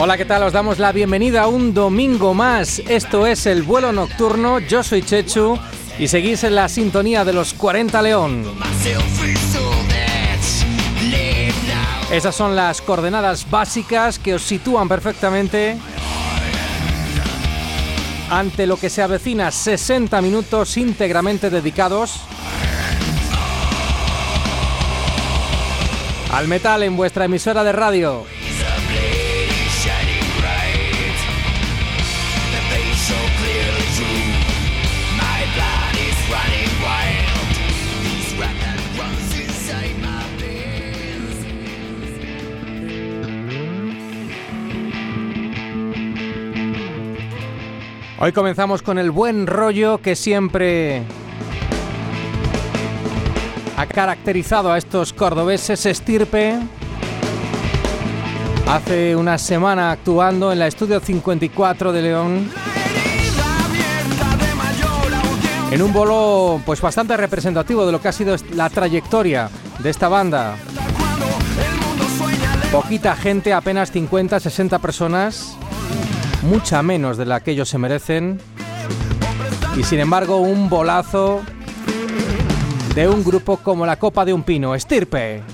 Hola, ¿qué tal? Os damos la bienvenida a un domingo más. Esto es El Vuelo Nocturno. Yo soy Chechu y seguís en la sintonía de los 40 León. Esas son las coordenadas básicas que os sitúan perfectamente ante lo que se avecina 60 minutos íntegramente dedicados al metal en vuestra emisora de radio. Hoy comenzamos con el buen rollo que siempre ha caracterizado a estos cordobeses. Estirpe, hace una semana actuando en la Estudio 54 de León, en un bolo pues bastante representativo de lo que ha sido la trayectoria de esta banda. Poquita gente, apenas 50, 60 personas, mucha menos de la que ellos se merecen, y sin embargo un bolazo de un grupo como la copa de un pino. Estirpe.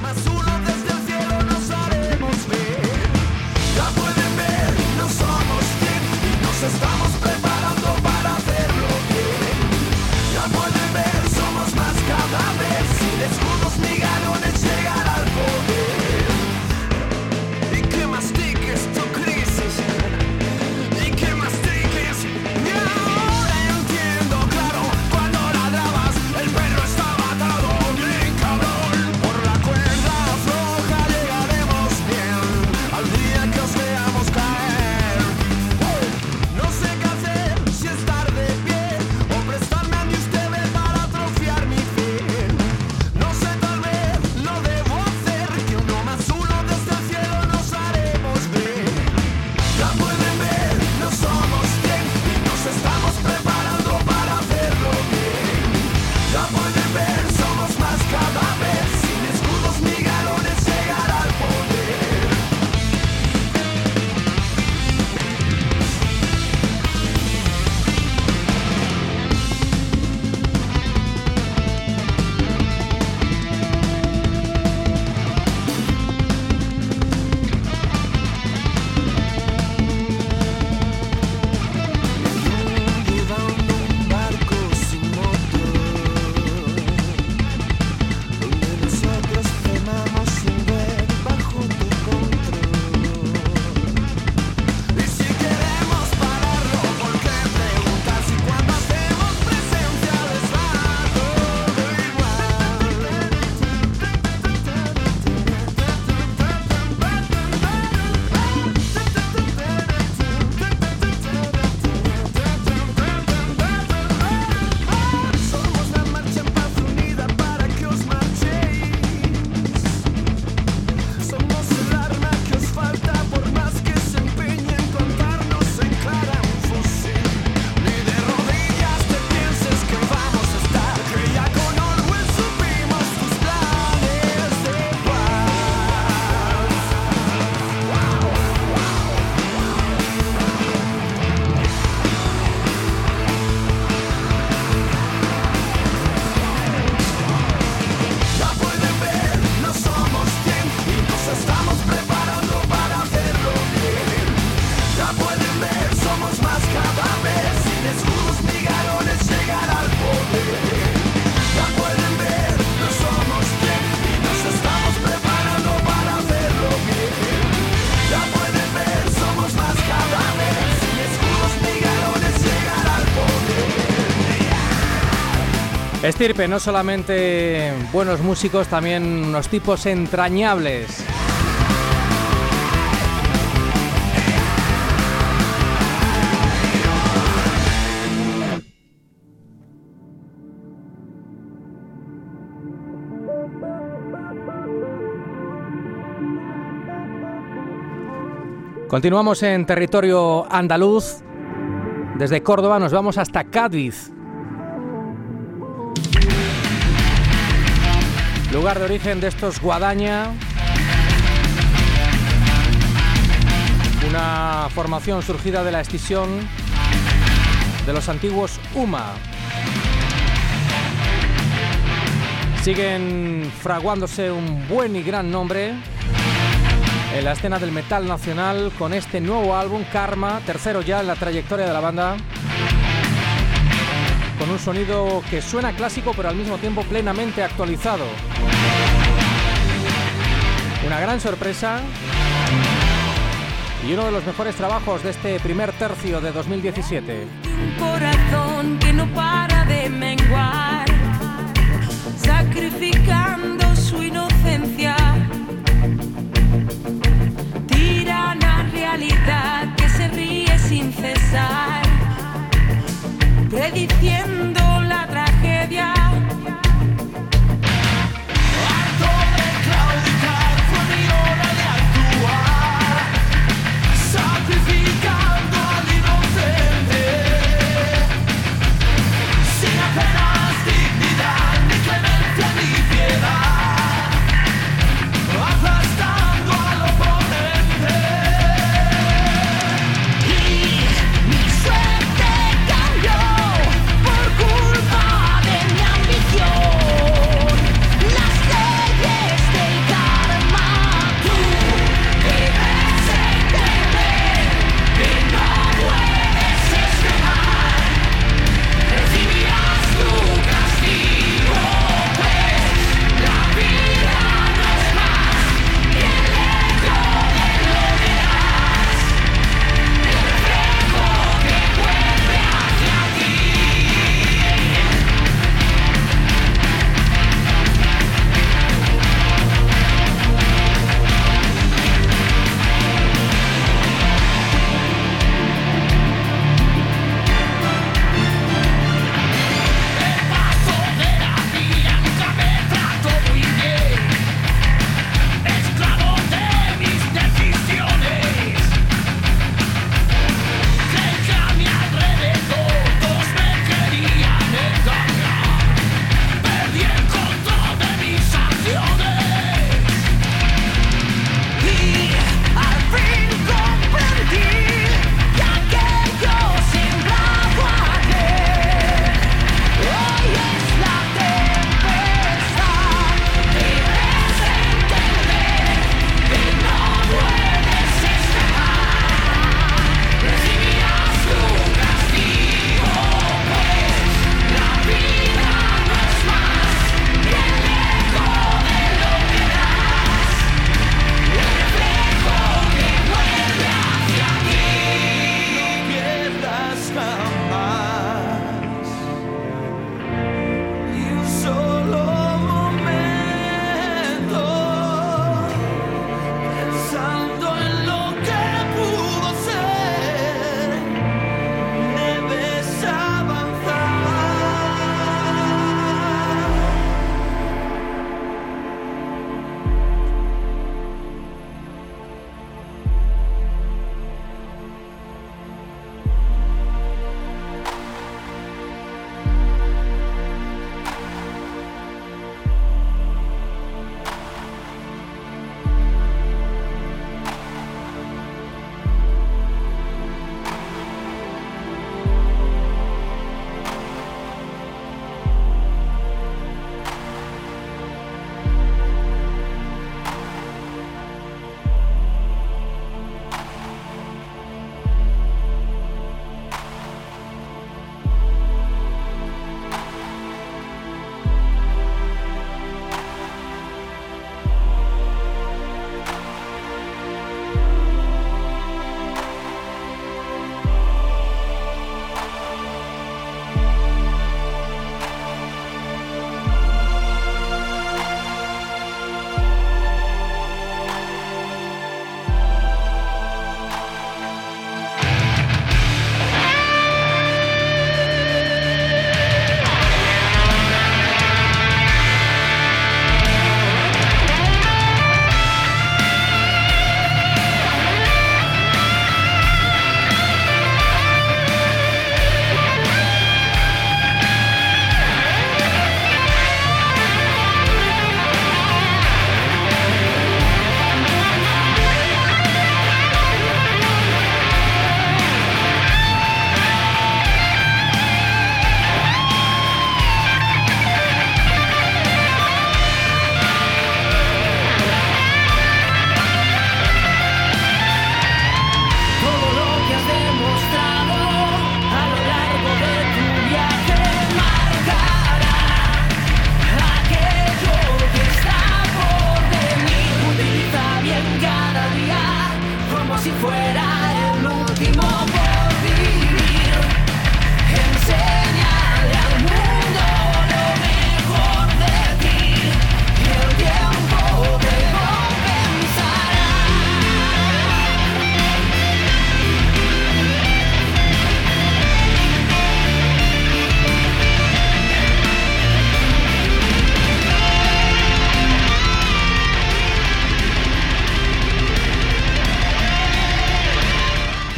Estirpe, no solamente buenos músicos, también unos tipos entrañables. Continuamos en territorio andaluz. Desde Córdoba nos vamos hasta Cádiz, lugar de origen de estos Guadaña, Una formación surgida de la escisión de los antiguos Uma. Siguen fraguándose un buen y gran nombre en la escena del metal nacional con este nuevo álbum, Karma, tercero ya en la trayectoria de la banda, con un sonido que suena clásico pero al mismo tiempo plenamente actualizado. Una gran sorpresa y uno de los mejores trabajos de este primer tercio de 2017. Un corazón que no para de menguar, sacrificando su inocencia. Tirana realidad que se ríe sin cesar, prediciendo la tragedia. Harto de claudicar, fue mi hora de actuar, sacrificando al inocente, sin apenas dignidad, ni clemencia ni piedad, aplastando al oponente.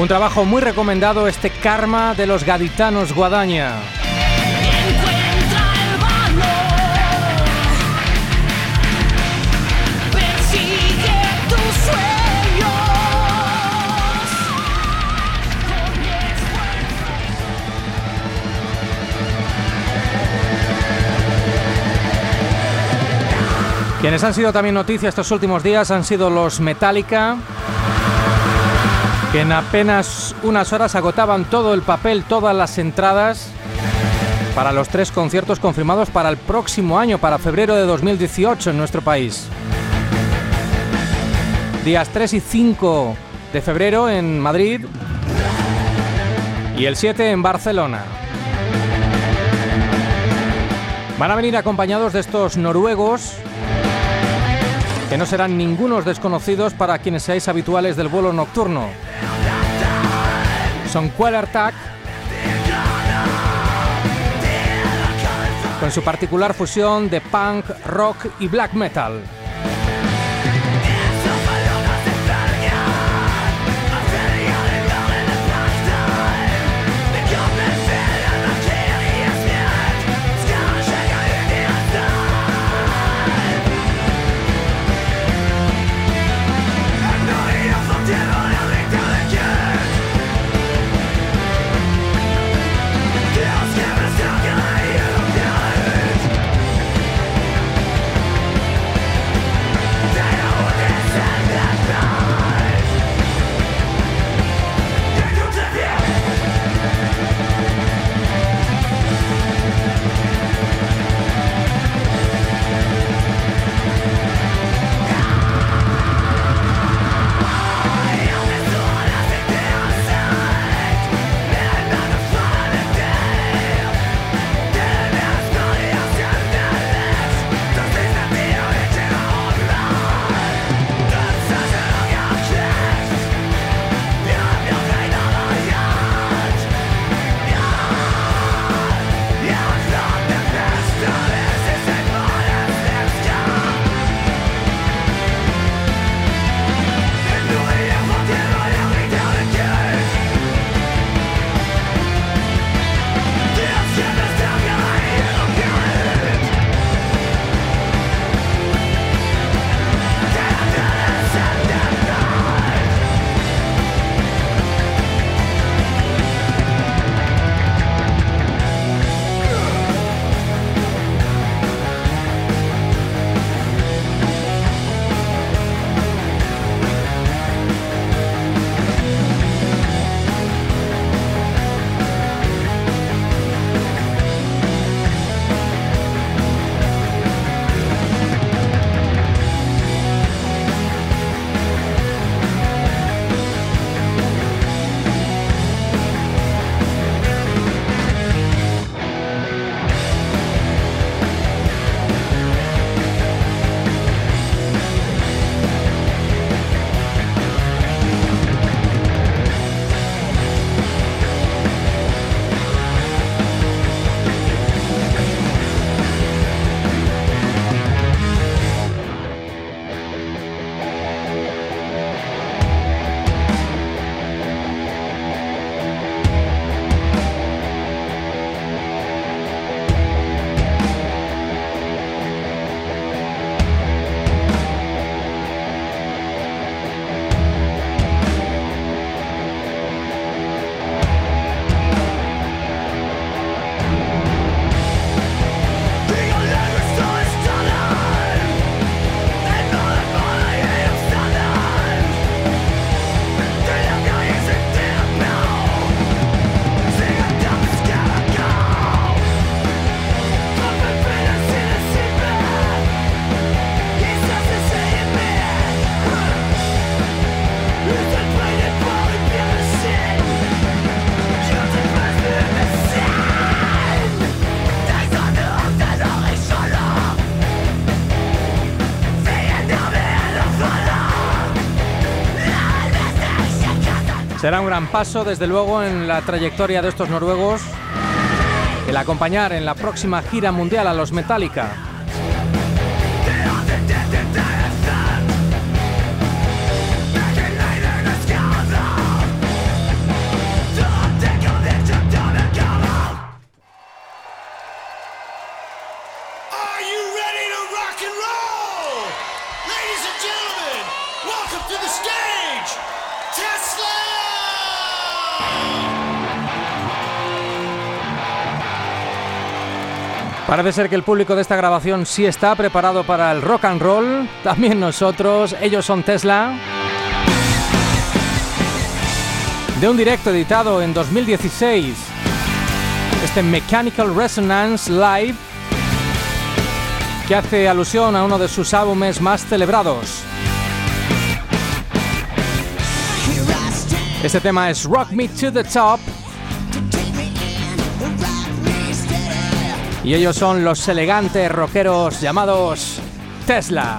Un trabajo muy recomendado, este Karma de los Gaditanos Guadaña. Encuentra el valor, persigue tus sueños con esfuerzo. Quienes han sido también noticia estos últimos días han sido los Metallica, que en apenas unas horas agotaban todo el papel, todas las entradas para los 3 conciertos confirmados para el próximo año, para febrero de 2018 en nuestro país. Días 3 y 5 de febrero en Madrid y el 7 en Barcelona. Van a venir acompañados de estos noruegos, que no serán ningunos desconocidos para quienes seáis habituales del vuelo nocturno. Son Quellertag, con su particular fusión de punk, rock y black metal. Será un gran paso, desde luego, en la trayectoria de estos noruegos el acompañar en la próxima gira mundial a los Metallica. Parece ser que el público de esta grabación sí está preparado para el rock and roll. También nosotros. Ellos son Tesla. De un directo editado en 2016. Este Mechanical Resonance Live, que hace alusión a uno de sus álbumes más celebrados. Este tema es Rock Me to the Top. Y ellos son los elegantes rockeros llamados Tesla.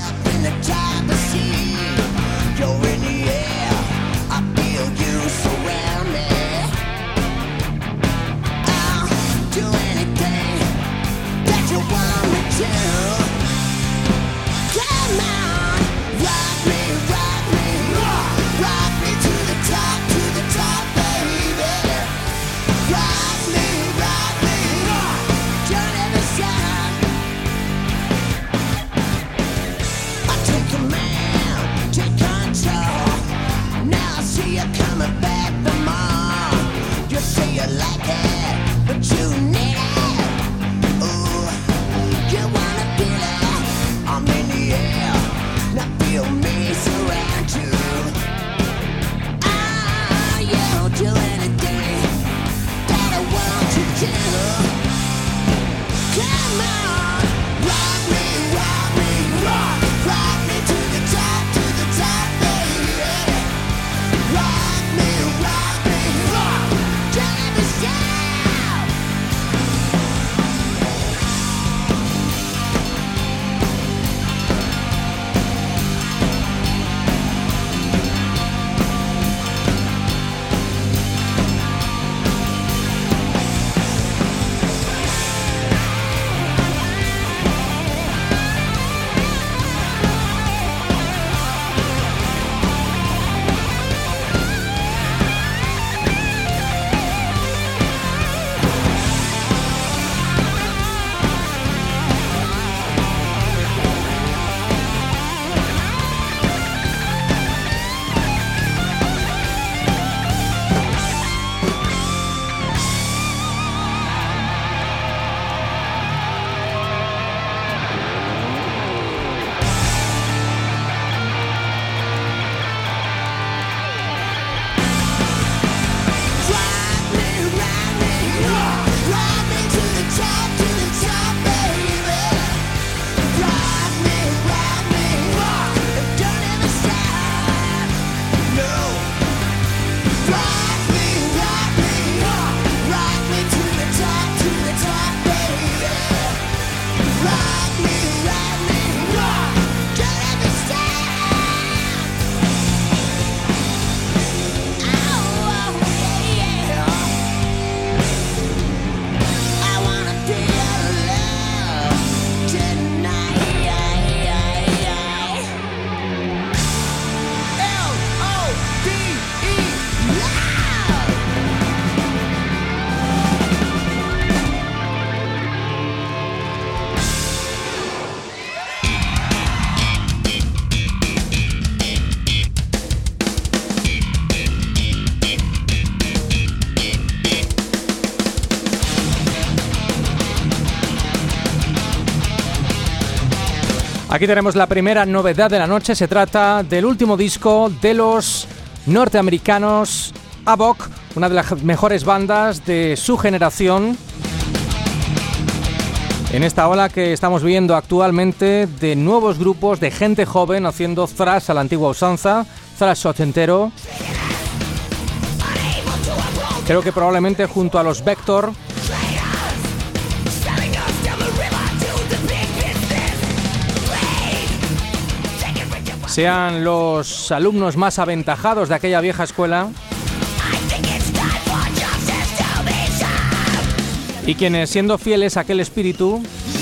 Aquí tenemos la primera novedad de la noche. Se trata del último disco de los norteamericanos Havok, una de las mejores bandas de su generación. En esta ola que estamos viendo actualmente de nuevos grupos de gente joven haciendo thrash a la antigua usanza, thrash ochentero. Creo que probablemente junto a los Vector sean los alumnos más aventajados de aquella vieja escuela y quienes, siendo fieles a aquel espíritu,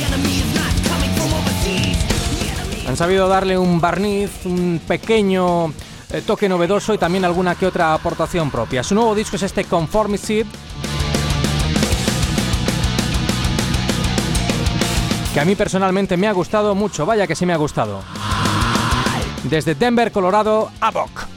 han sabido darle un barniz, un pequeño toque novedoso y también alguna que otra aportación propia. Su nuevo disco es este Conformity, que a mí personalmente me ha gustado mucho. Vaya que sí me ha gustado. Desde Denver, Colorado, Havok.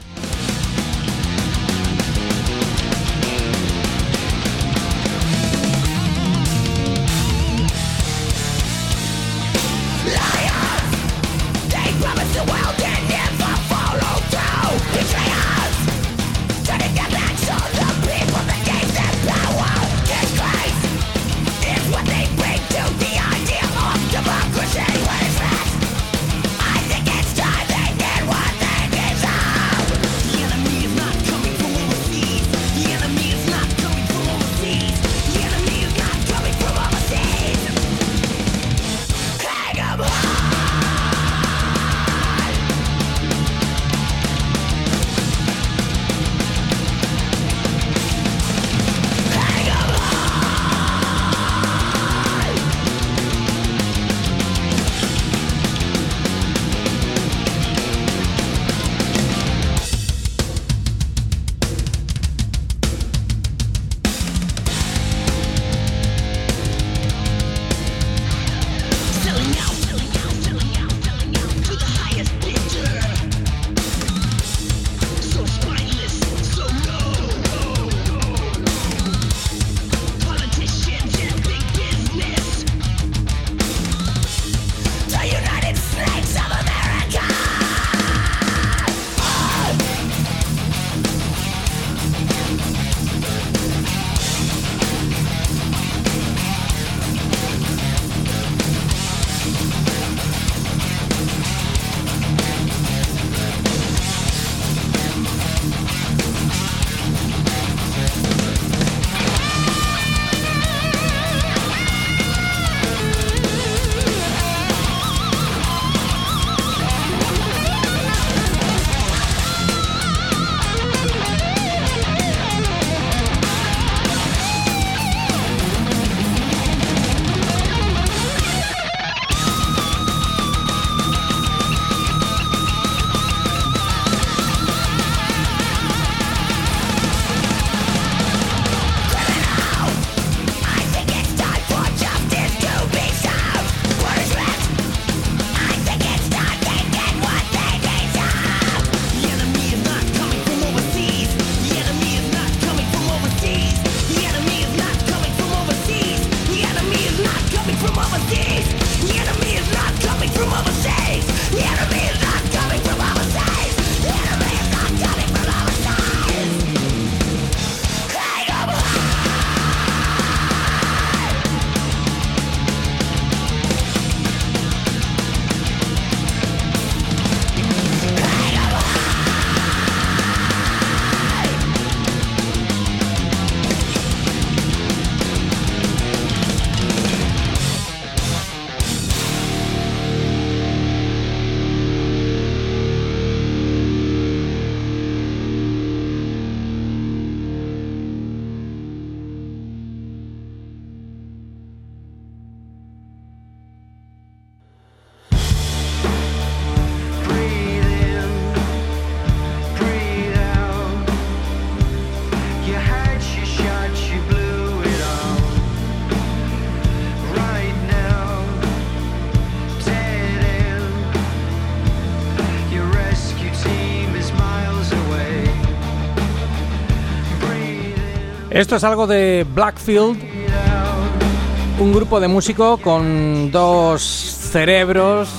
Esto es algo de Blackfield, un grupo de músicos con dos cerebros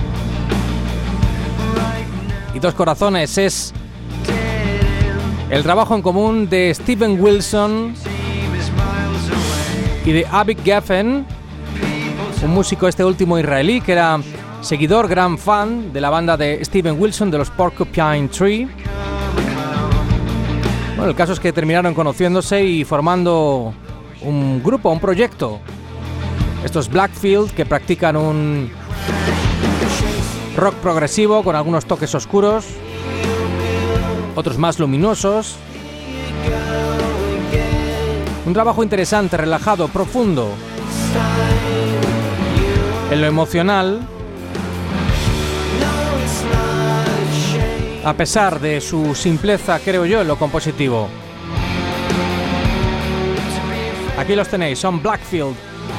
y dos corazones. Es el trabajo en común de Steven Wilson y de Avik Geffen, un músico este último israelí que era seguidor, gran fan de la banda de Steven Wilson, de los Porcupine Tree. Bueno, el caso es que terminaron conociéndose y formando un grupo, un proyecto. Estos Blackfield, que practican un rock progresivo con algunos toques oscuros, otros más luminosos. Un trabajo interesante, relajado, profundo. En lo emocional, a pesar de su simpleza, creo yo, en lo compositivo. Aquí los tenéis, son Blackfield.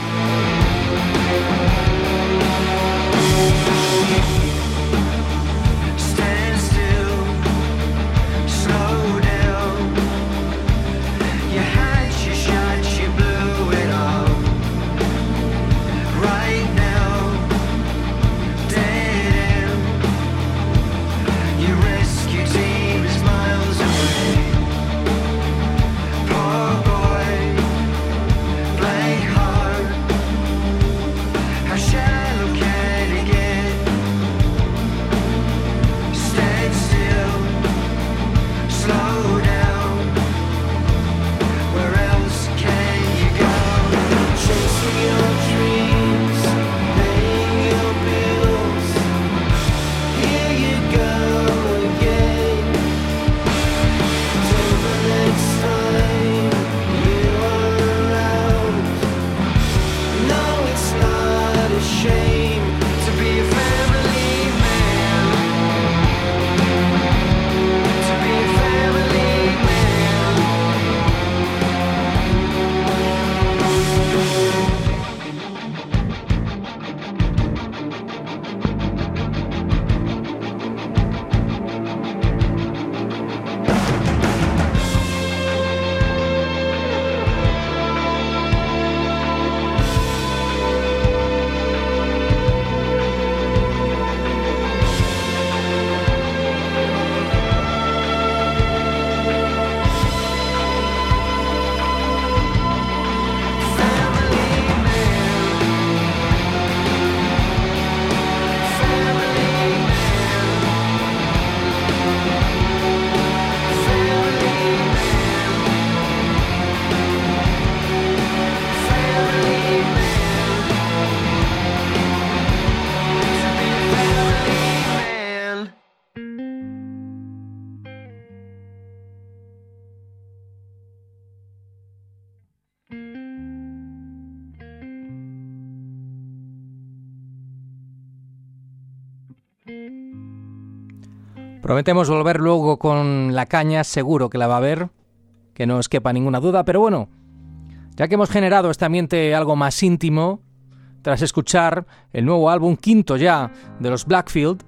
Prometemos volver luego con la caña, seguro que la va a haber, que no os quepa ninguna duda, pero bueno, ya que hemos generado este ambiente algo más íntimo, tras escuchar el nuevo álbum, quinto ya, de los Blackfield,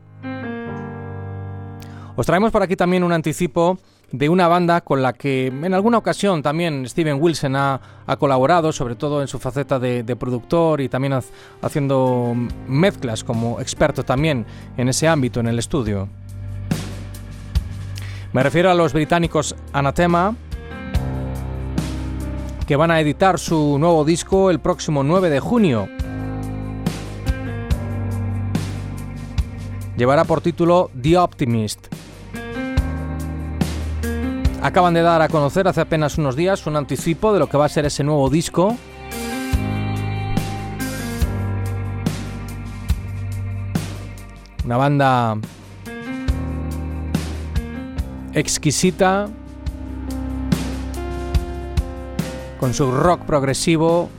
os traemos por aquí también un anticipo de una banda con la que en alguna ocasión también Steven Wilson ha colaborado, sobre todo en su faceta de productor y también haciendo mezclas como experto también en ese ámbito en el estudio. Me refiero a los británicos Anathema, que van a editar su nuevo disco el próximo 9 de junio. Llevará por título The Optimist. Acaban de dar a conocer hace apenas unos días un anticipo de lo que va a ser ese nuevo disco. Una banda exquisita, con su rock progresivo.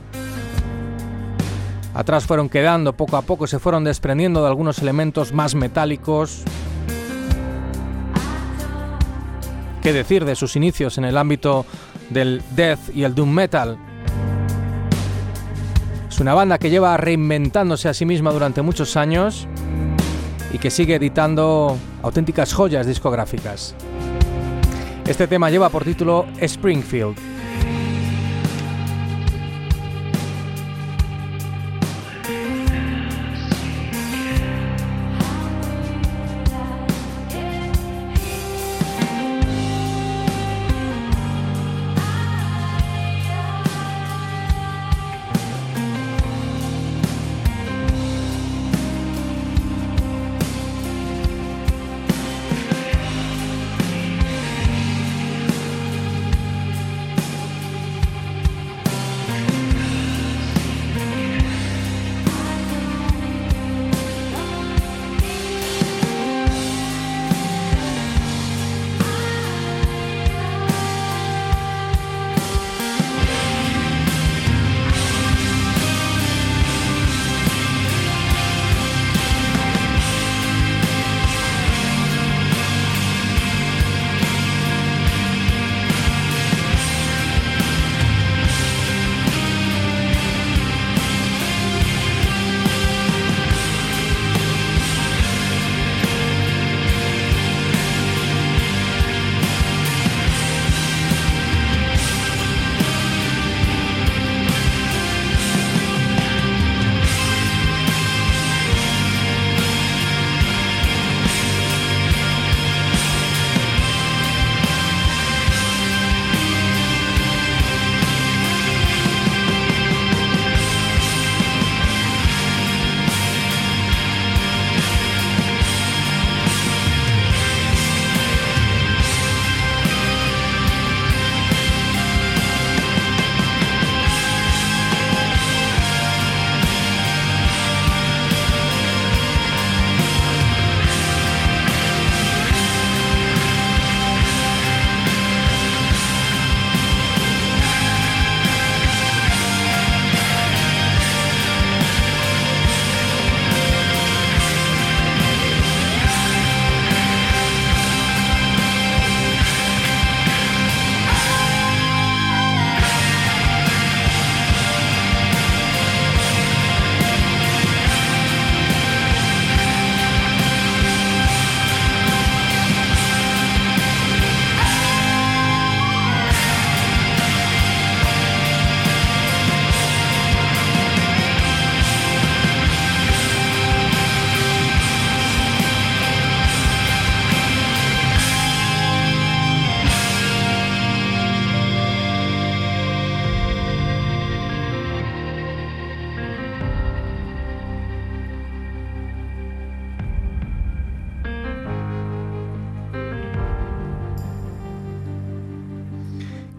Atrás fueron quedando, poco a poco se fueron desprendiendo de algunos elementos más metálicos. ¿Qué decir de sus inicios en el ámbito del death y el doom metal? Es una banda que lleva reinventándose a sí misma durante muchos años y que sigue editando auténticas joyas discográficas. Este tema lleva por título Springfield.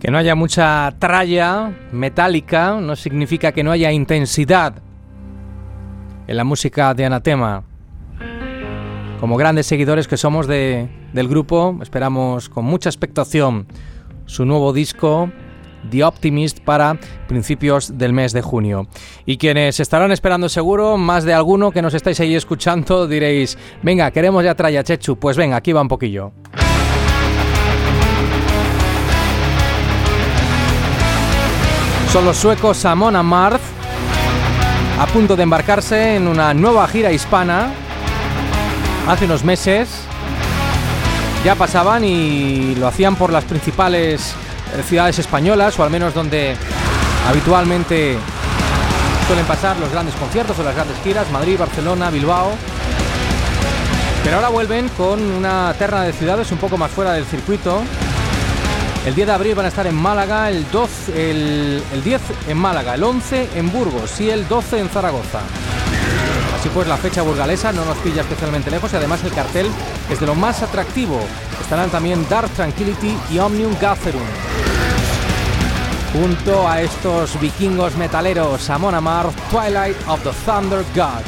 Que no haya mucha tralla metálica no significa que no haya intensidad en la música de Anathema. Como grandes seguidores que somos del grupo, esperamos con mucha expectación su nuevo disco, The Optimist, para principios del mes de junio. Y quienes estarán esperando seguro, más de alguno que nos estáis ahí escuchando, diréis, venga, queremos ya tralla, Chechu. Pues venga, aquí va un poquillo. Son los suecos Amon Amarth, a punto de embarcarse en una nueva gira hispana. Hace unos meses ya pasaban y lo hacían por las principales ciudades españolas, o al menos donde habitualmente suelen pasar los grandes conciertos o las grandes giras: Madrid, Barcelona, Bilbao. Pero ahora vuelven con una terna de ciudades un poco más fuera del circuito. El 10 de abril van a estar en Málaga, el 10 en Málaga, el 11 en Burgos y el 12 en Zaragoza. Así pues, la fecha burgalesa no nos pilla especialmente lejos y además el cartel es de lo más atractivo. Estarán también Dark Tranquillity y Omnium Gatherum, junto a estos vikingos metaleros, Amon Amarth, Twilight of the Thunder God.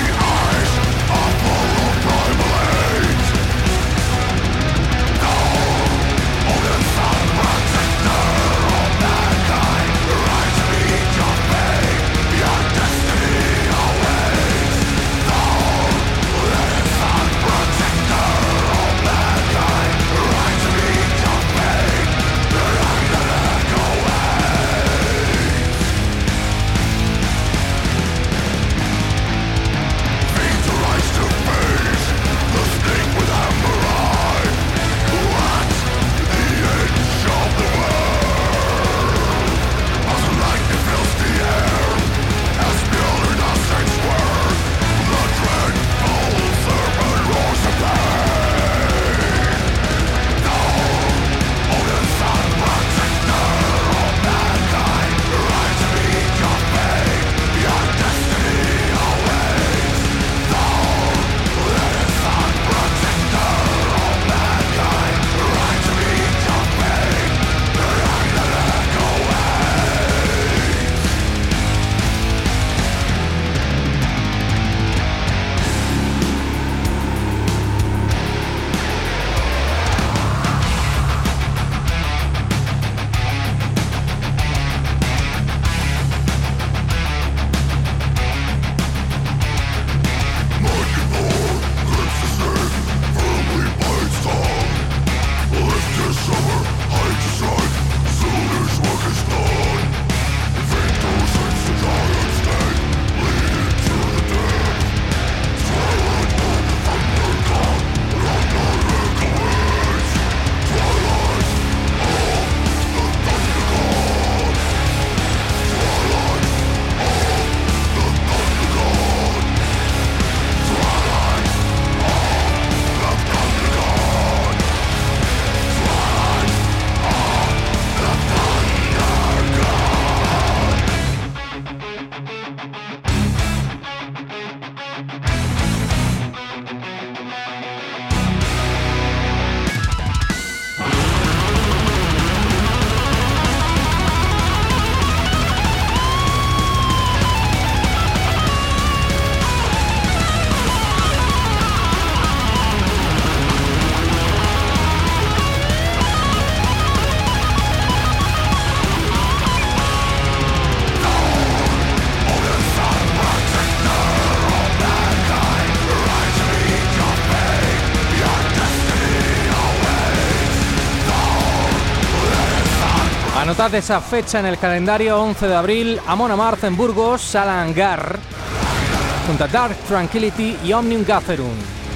Anotad esa fecha en el calendario, 11 de abril, Amon Amarth en Burgos, Sala Hangar, junto a Dark Tranquillity y Omnium Gatherum.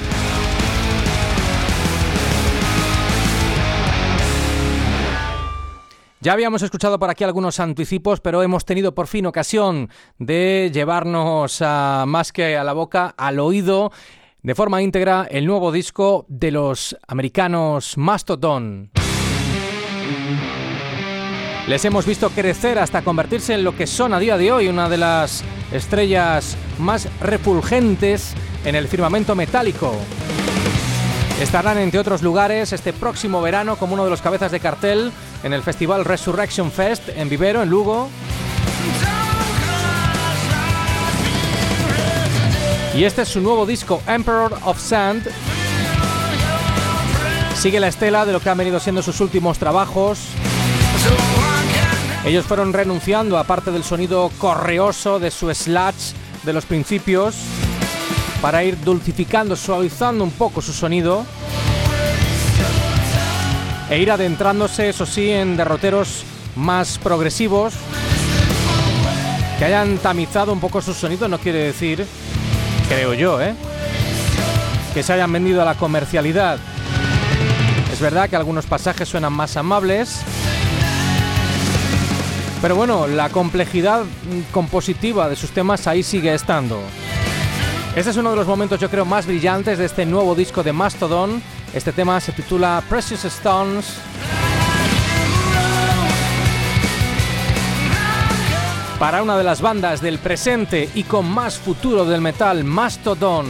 Ya habíamos escuchado por aquí algunos anticipos, pero hemos tenido por fin ocasión de llevarnos más que a la boca, al oído, de forma íntegra, el nuevo disco de los americanos Mastodon. Les hemos visto crecer hasta convertirse en lo que son a día de hoy, una de las estrellas más refulgentes en el firmamento metálico. Estarán, entre otros lugares, este próximo verano como uno de los cabezas de cartel en el festival Resurrection Fest en Vivero, en Lugo. Y este es su nuevo disco, Emperor of Sand. Sigue la estela de lo que han venido siendo sus últimos trabajos. Ellos fueron renunciando a parte del sonido correoso de su sludge de los principios para ir dulcificando, suavizando un poco su sonido e ir adentrándose, eso sí, en derroteros más progresivos que hayan tamizado un poco su sonido. No quiere decir, creo yo, que se hayan vendido a la comercialidad. Es verdad que algunos pasajes suenan más amables, pero bueno, la complejidad compositiva de sus temas ahí sigue estando. Este es uno de los momentos, yo creo, más brillantes de este nuevo disco de Mastodon. Este tema se titula Precious Stones. Para una de las bandas del presente y con más futuro del metal, Mastodon.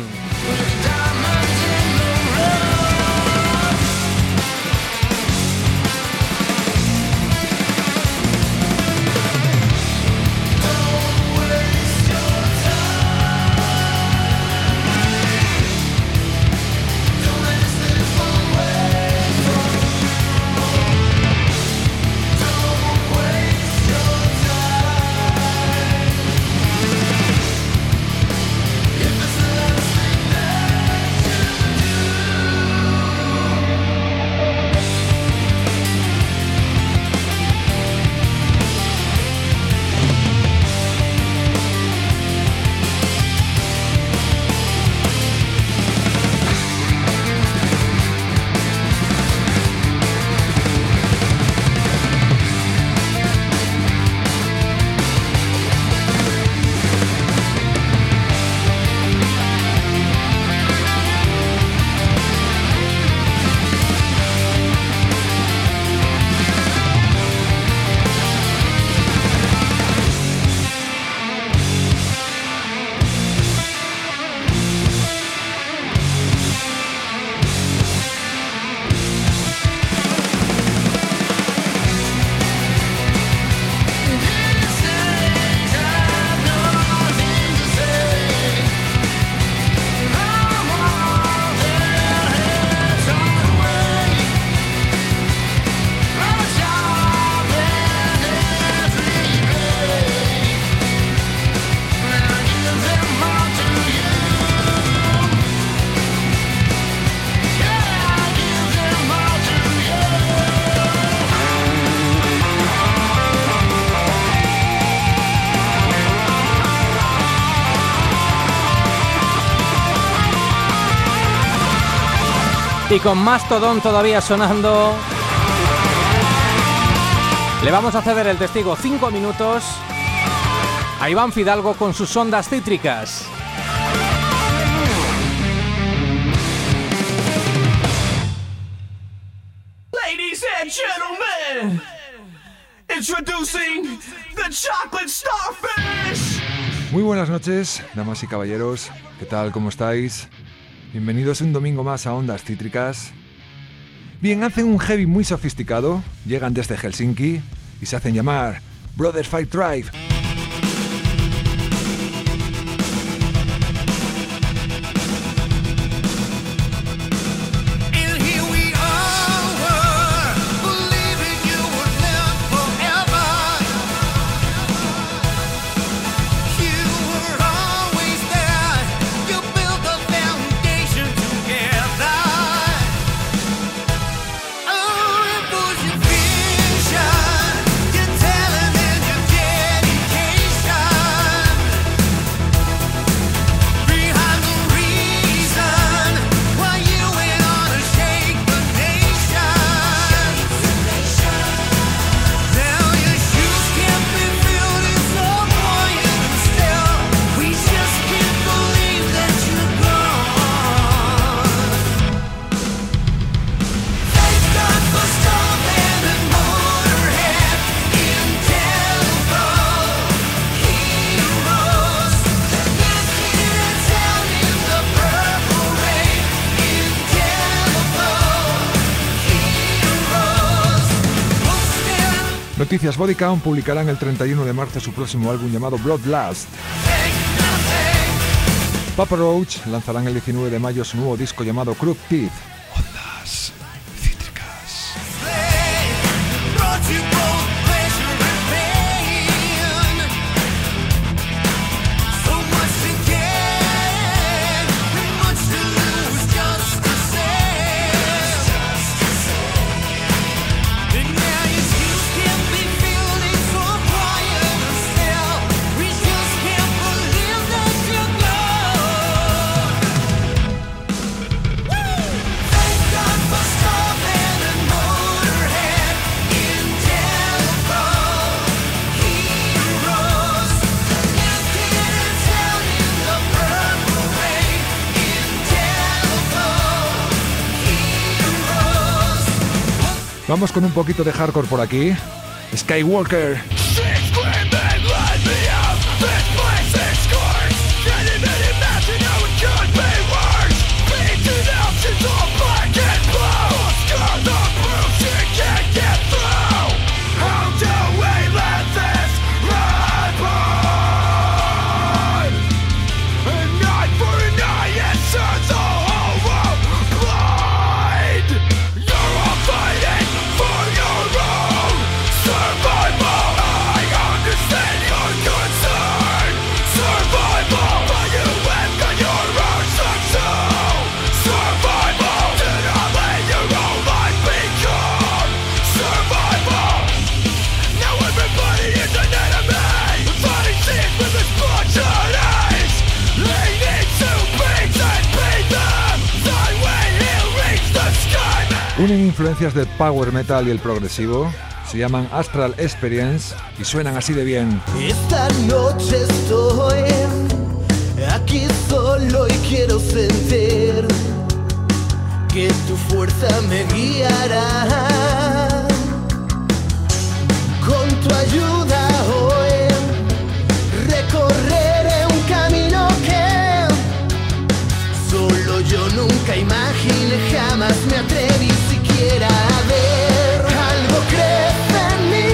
Y con Mastodon todavía sonando, le vamos a ceder el testigo 5 minutos a Iván Fidalgo con sus ondas cítricas. Ladies and gentlemen, introducing the Chocolate Starfish. Muy buenas noches, damas y caballeros. ¿Qué tal? ¿Cómo estáis? Bienvenidos un domingo más a Ondas Cítricas. Bien, hacen un heavy muy sofisticado, llegan desde Helsinki y se hacen llamar Brothers Fight Drive. You're telling and you're getting Noticias Body Count publicarán el 31 de marzo su próximo álbum llamado Bloodlust. Papa Roach lanzarán el 19 de mayo su nuevo disco llamado Crooked Teeth. Ondas cítricas. Vamos con un poquito de hardcore por aquí. Skywalker. Unen influencias del power metal y el progresivo, se llaman Astral Experience y suenan así de bien. Esta noche estoy aquí solo y quiero sentir que tu fuerza me guiará. Con tu ayuda hoy recorreré un camino que solo yo nunca imaginé, jamás me atreví siquiera a ver. Algo crece en mi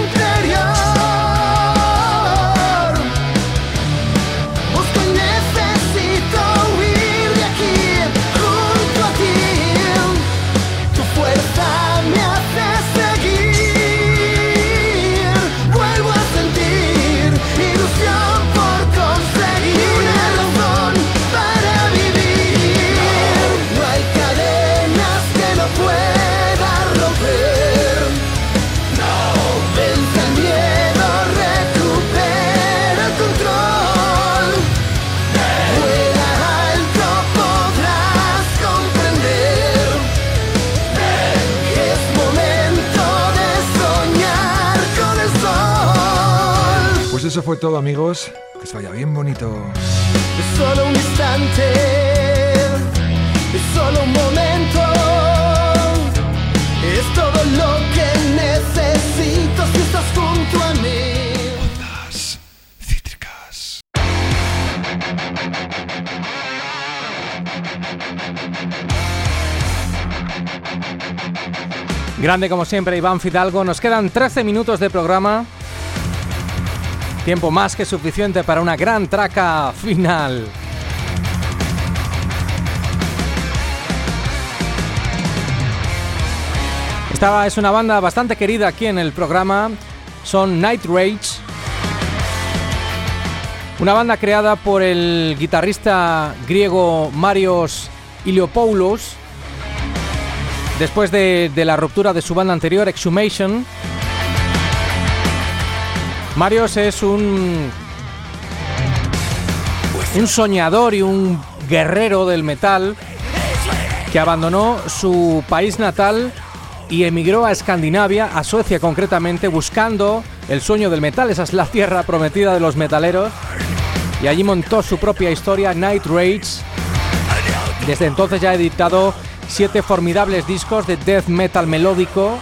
interior. Busco y necesito huir de aquí, junto a ti. Tu fuerza me hace seguir. Vuelvo a sentir ilusión por conseguir una razón para vivir. No hay cadenas que no pueda romper. No, vence el miedo, recupera el control. Vuela alto, podrás comprender que es momento de soñar con el sol. Pues eso fue todo, amigos. Que os vaya bien bonito. Es solo un instante, es solo un momento, es todo lo que necesito si estás junto a mí. Ondas cítricas. Grande como siempre Iván Fidalgo. Nos quedan 13 minutos de programa. Tiempo más que suficiente para una gran traca final. Esta es una banda bastante querida aquí en el programa. Son Night Rage. Una banda creada por el guitarrista griego Marios Iliopoulos después de la ruptura de su banda anterior, Exhumation. Marios es un soñador y un guerrero del metal que abandonó su país natal y emigró a Escandinavia, a Suecia concretamente, buscando el sueño del metal. Esa es la tierra prometida de los metaleros, y allí montó su propia historia, Night Rage. Desde entonces ya ha editado 7 formidables discos de death metal melódico.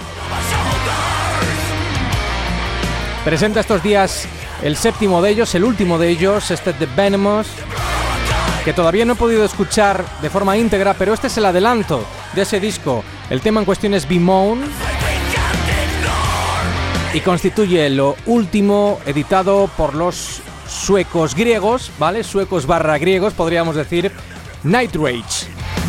Presenta estos días el 7º de ellos, el último de ellos, este The Venomous, que todavía no he podido escuchar de forma íntegra, pero este es el adelanto de ese disco. El tema en cuestión es Bemoan. y constituye lo último editado por los suecos griegos, ¿vale? Suecos / griegos, podríamos decir, Night Rage.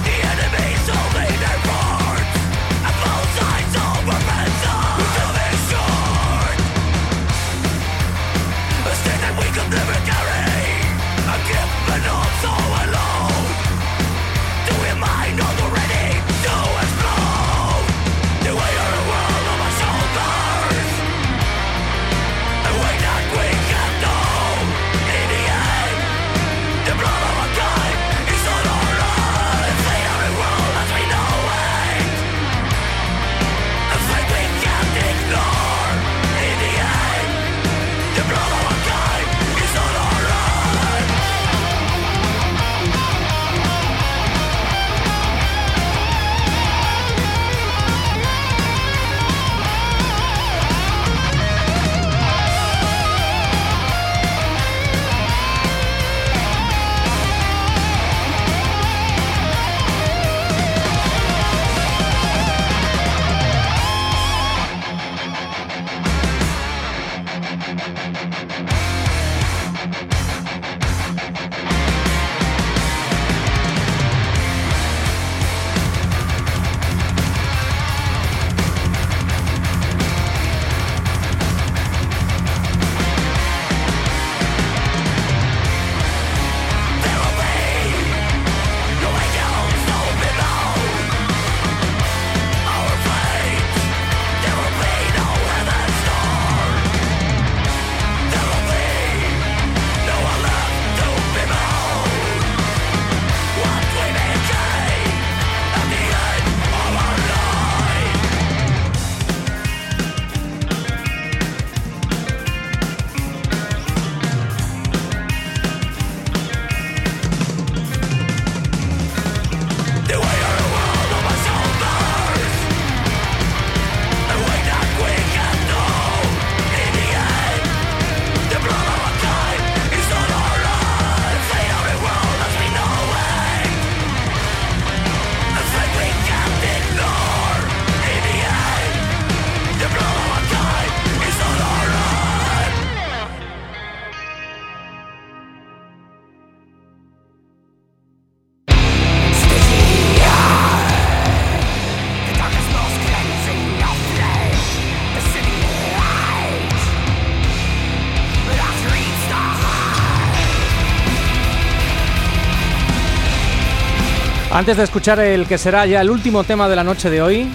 Antes de escuchar el que será ya el último tema de la noche de hoy,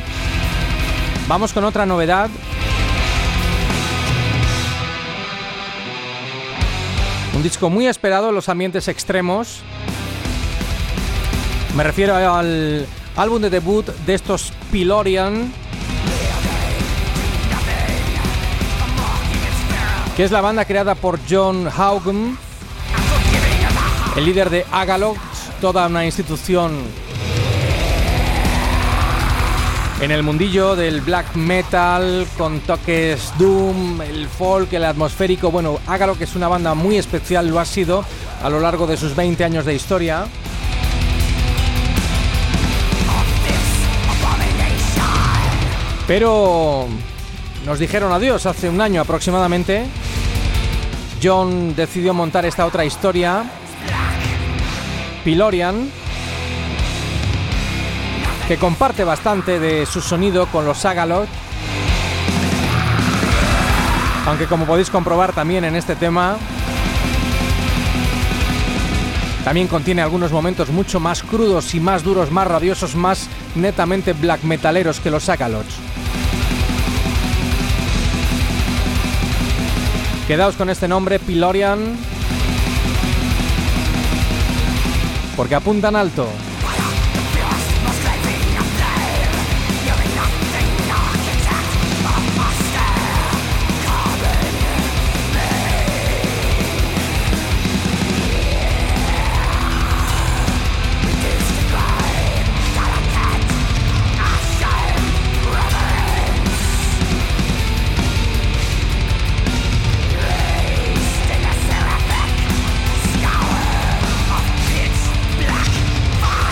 vamos con otra novedad. Un disco muy esperado en los ambientes extremos. Me refiero al álbum de debut de estos Pylorian, que es la banda creada por John Haugen, el líder de Agalloch, toda una institución en el mundillo del black metal con toques doom, el folk, el atmosférico. Bueno, Agalloch es una banda muy especial, lo ha sido a lo largo de sus 20 años de historia. Pero nos dijeron adiós hace un año aproximadamente. John decidió montar esta otra historia, Pylorian, que comparte bastante de su sonido con los Agalloch, aunque como podéis comprobar también en este tema también contiene algunos momentos mucho más crudos y más duros, más rabiosos, más netamente black metaleros que los Agalloch. Quedaos con este nombre, Pylorian, porque apuntan alto. Black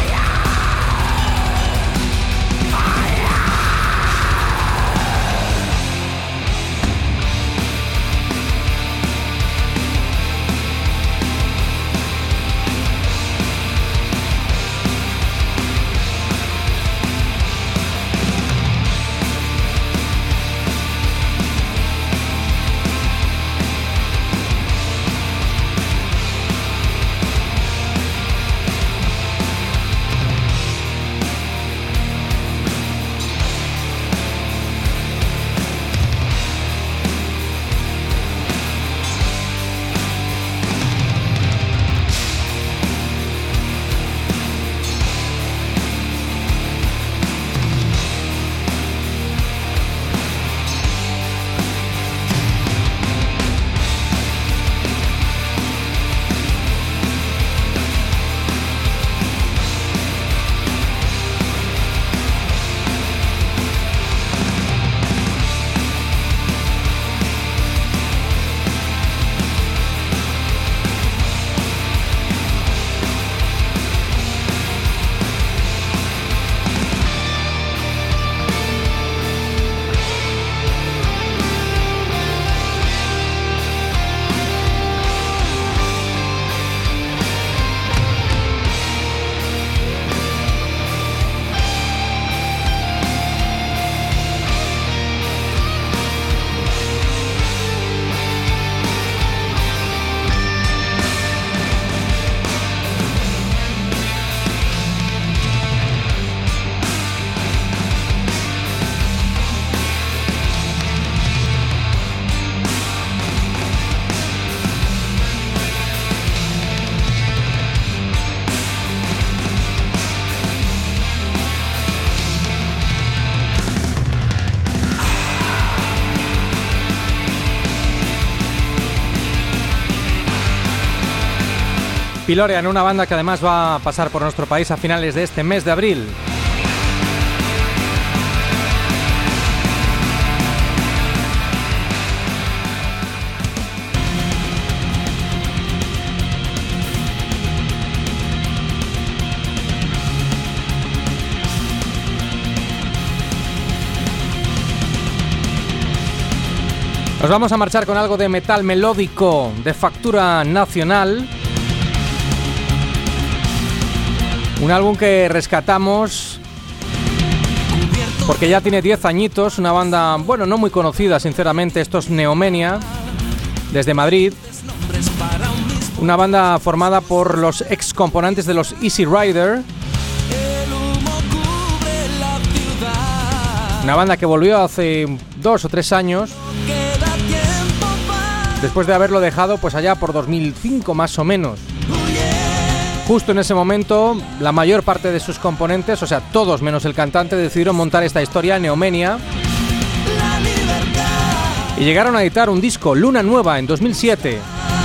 Pilorian, una banda que además va a pasar por nuestro país a finales de este mes de abril. Nos vamos a marchar con algo de metal melódico de factura nacional. Un álbum que rescatamos porque ya tiene 10 añitos, una banda, bueno, no muy conocida sinceramente, esto es Neomenia, desde Madrid. Una banda formada por los ex componentes de los Easy Rider. Una banda que volvió hace 2 o 3 años, después de haberlo dejado pues allá por 2005 más o menos. Justo en ese momento, la mayor parte de sus componentes, o sea, todos menos el cantante, decidieron montar esta historia, Neomenia. Y llegaron a editar un disco, Luna Nueva, en 2007.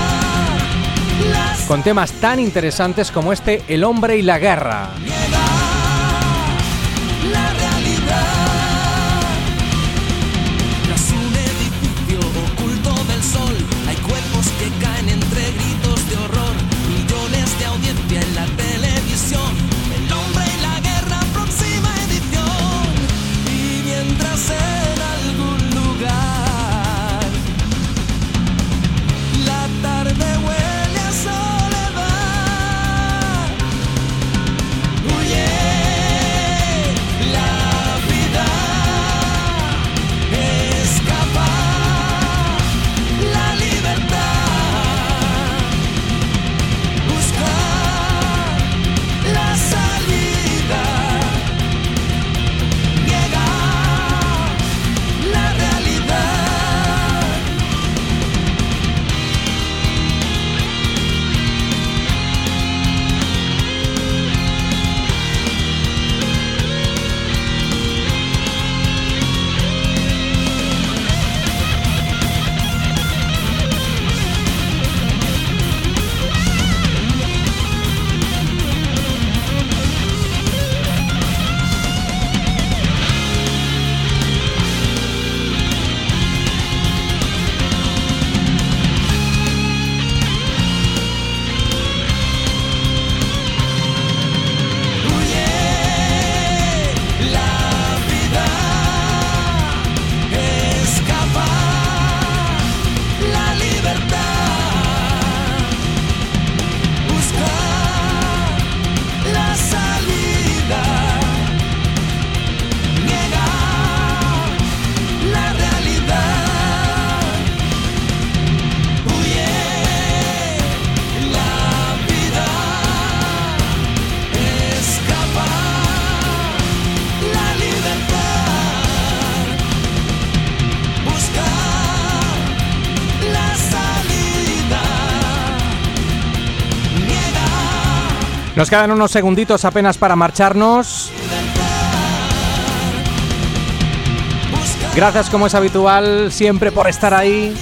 Con temas tan interesantes como este, El hombre y la guerra. Nos quedan unos segunditos apenas para marcharnos. Gracias, como es habitual, siempre por estar ahí.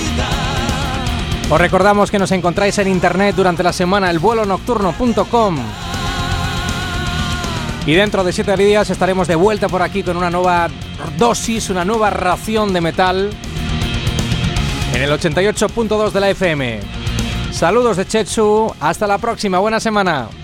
Os recordamos que nos encontráis en internet durante la semana, elvuelonocturno.com. Y dentro de 7 días estaremos de vuelta por aquí con una nueva dosis, una nueva ración de metal en el 88.2 de la FM. Saludos de Chetsu, hasta la próxima, buena semana.